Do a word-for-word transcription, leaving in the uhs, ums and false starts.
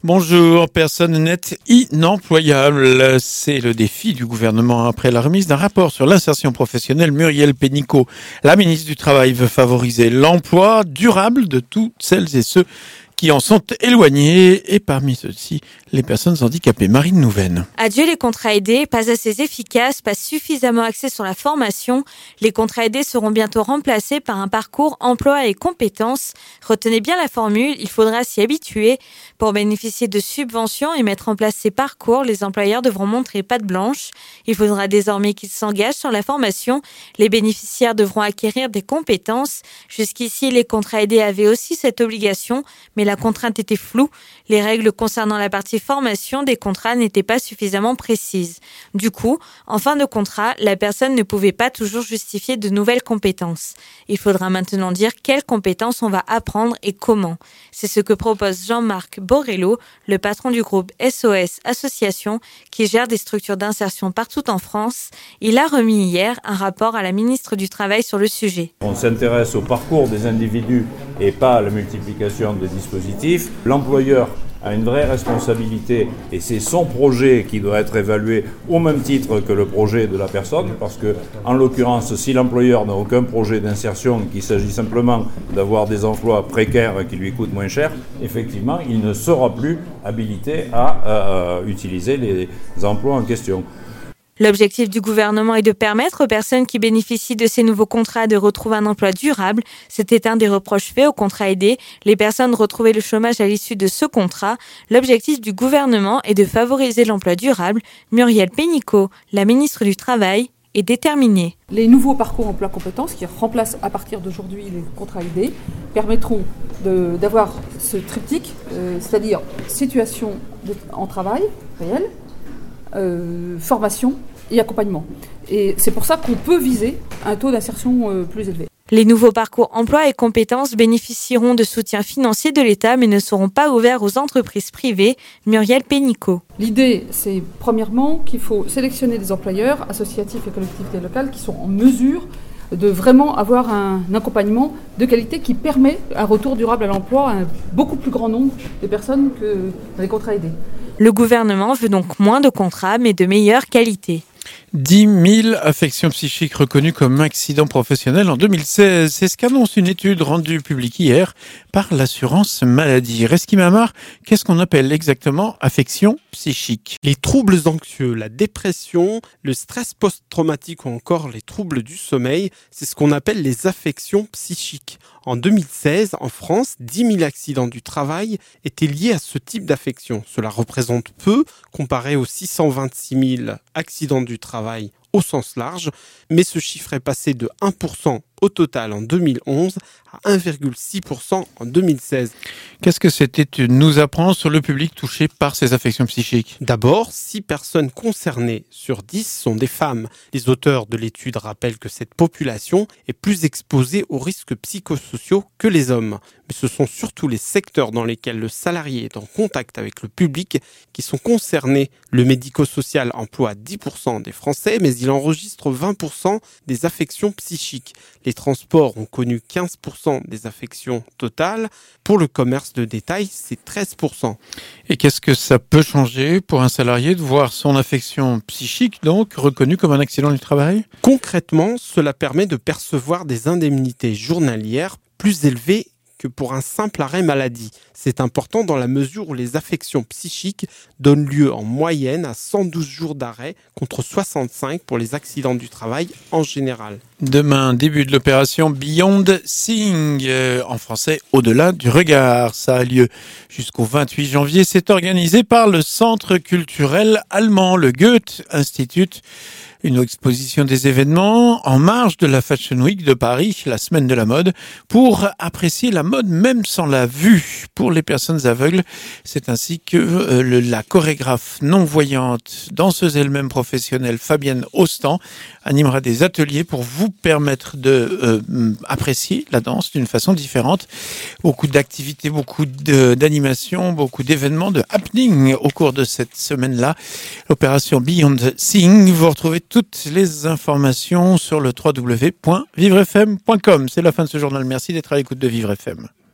Bonjour, personne nette inemployable. C'est le défi du gouvernement après la remise d'un rapport sur l'insertion professionnelle. Muriel Pénicaud, la ministre du Travail, veut favoriser l'emploi durable de toutes celles et ceux qui en sont éloignés, et parmi ceux-ci, les personnes handicapées. Marine Nouven. Adieu les contrats aidés, pas assez efficaces, pas suffisamment axés sur la formation. Les contrats aidés seront bientôt remplacés par un parcours emploi et compétences. Retenez bien la formule, il faudra s'y habituer. Pour bénéficier de subventions et mettre en place ces parcours, les employeurs devront montrer patte blanche. Il faudra désormais qu'ils s'engagent sur la formation. Les bénéficiaires devront acquérir des compétences. Jusqu'ici, les contrats aidés avaient aussi cette obligation, mais la contrainte était floue. Les règles concernant la partie formation des contrats n'étaient pas suffisamment précises. Du coup, en fin de contrat, la personne ne pouvait pas toujours justifier de nouvelles compétences. Il faudra maintenant dire quelles compétences on va apprendre et comment. C'est ce que propose Jean-Marc Borrello, le patron du groupe S O S Association, qui gère des structures d'insertion partout en France. Il a remis hier un rapport à la ministre du Travail sur le sujet. On s'intéresse au parcours des individus et pas à la multiplication des dispositifs. L'employeur a une vraie responsabilité et c'est son projet qui doit être évalué au même titre que le projet de la personne, parce que, en l'occurrence, si l'employeur n'a aucun projet d'insertion, qu'il s'agit simplement d'avoir des emplois précaires qui lui coûtent moins cher, effectivement, il ne sera plus habilité à euh, utiliser les emplois en question. L'objectif du gouvernement est de permettre aux personnes qui bénéficient de ces nouveaux contrats de retrouver un emploi durable. C'était un des reproches faits aux contrats aidés. Les personnes retrouvaient le chômage à l'issue de ce contrat. L'objectif du gouvernement est de favoriser l'emploi durable. Muriel Pénicaud, la ministre du Travail, est déterminée. Les nouveaux parcours emploi compétences qui remplacent à partir d'aujourd'hui les contrats aidés permettront de, d'avoir ce triptyque, euh, c'est-à-dire situation de, en travail réel, Euh, formation et accompagnement. Et c'est pour ça qu'on peut viser un taux d'insertion euh, plus élevé. Les nouveaux parcours emploi et compétences bénéficieront de soutien financier de l'État mais ne seront pas ouverts aux entreprises privées. Muriel Pénicaud. L'idée, c'est premièrement qu'il faut sélectionner des employeurs associatifs et collectivités locales qui sont en mesure de vraiment avoir un accompagnement de qualité qui permet un retour durable à l'emploi à un beaucoup plus grand nombre de personnes que dans les contrats aidés. Le gouvernement veut donc moins de contrats, mais de meilleure qualité. dix mille affections psychiques reconnues comme accidents professionnels en deux mille seize. C'est ce qu'annonce une étude rendue publique hier par l'assurance maladie. Reski Mamar, qu'est-ce qu'on appelle exactement affection psychique ? Les troubles anxieux, la dépression, le stress post-traumatique ou encore les troubles du sommeil, c'est ce qu'on appelle les affections psychiques. En deux mille seize, en France, dix mille accidents du travail étaient liés à ce type d'affection. Cela représente peu comparé aux six cent vingt-six mille accidents du travail au sens large, mais ce chiffre est passé de un pour cent au total en deux mille onze à un virgule six pour cent en deux mille seize. Qu'est-ce que cette étude nous apprend sur le public touché par ces affections psychiques ? D'abord, six personnes concernées sur dix sont des femmes. Les auteurs de l'étude rappellent que cette population est plus exposée aux risques psychosociaux que les hommes. Mais ce sont surtout les secteurs dans lesquels le salarié est en contact avec le public qui sont concernés. Le médico-social emploie dix pour cent des Français, mais il enregistre vingt pour cent des affections psychiques. Les transports ont connu quinze pour cent des affections totales. Pour le commerce de détail, c'est treize pour cent. Et qu'est-ce que ça peut changer pour un salarié de voir son affection psychique, donc, reconnue comme un accident du travail ? Concrètement, cela permet de percevoir des indemnités journalières plus élevées que pour un simple arrêt maladie. C'est important dans la mesure où les affections psychiques donnent lieu en moyenne à cent douze jours d'arrêt contre soixante-cinq pour les accidents du travail en général. Demain, début de l'opération Beyond Seeing, euh, en français, au-delà du regard. Ça a lieu jusqu'au vingt-huit janvier. C'est organisé par le Centre culturel allemand, le Goethe-Institut. Une exposition des événements en marge de la Fashion Week de Paris, la semaine de la mode, pour apprécier la mode même sans la vue. Pour les personnes aveugles, c'est ainsi que euh, le, la chorégraphe non-voyante, danseuse elle-même professionnelle, Fabienne Ostan, animera des ateliers pour vous permettre de euh, apprécier la danse d'une façon différente. Beaucoup d'activités, beaucoup de, d'animations, beaucoup d'événements, de happening au cours de cette semaine-là. L'opération Beyond Seeing, vous retrouvez toutes les informations sur le w w w point vivre f m point com. C'est la fin de ce journal. Merci d'être à l'écoute de Vivre F M.